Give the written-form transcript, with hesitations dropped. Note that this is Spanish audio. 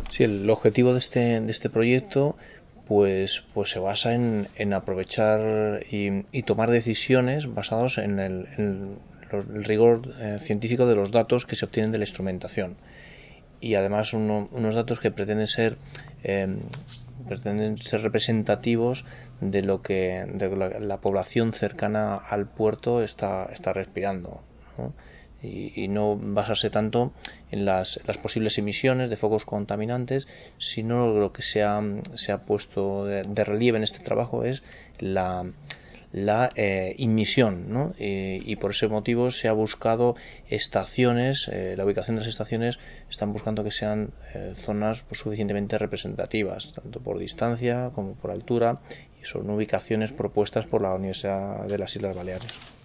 Sí, el objetivo de este proyecto pues se basa en aprovechar y tomar decisiones basados el rigor científico de los datos que se obtienen de la instrumentación, y además unos datos que pretenden ser representativos de lo que la población cercana al puerto está respirando, ¿no? Y no basarse tanto en las posibles emisiones de focos contaminantes, sino lo que se ha puesto de relieve en este trabajo es la inmisión, ¿no? Y por ese motivo se ha buscado estaciones, la ubicación de las estaciones están buscando que sean zonas pues, suficientemente representativas, tanto por distancia como por altura, y son ubicaciones propuestas por la Universidad de las Islas Baleares.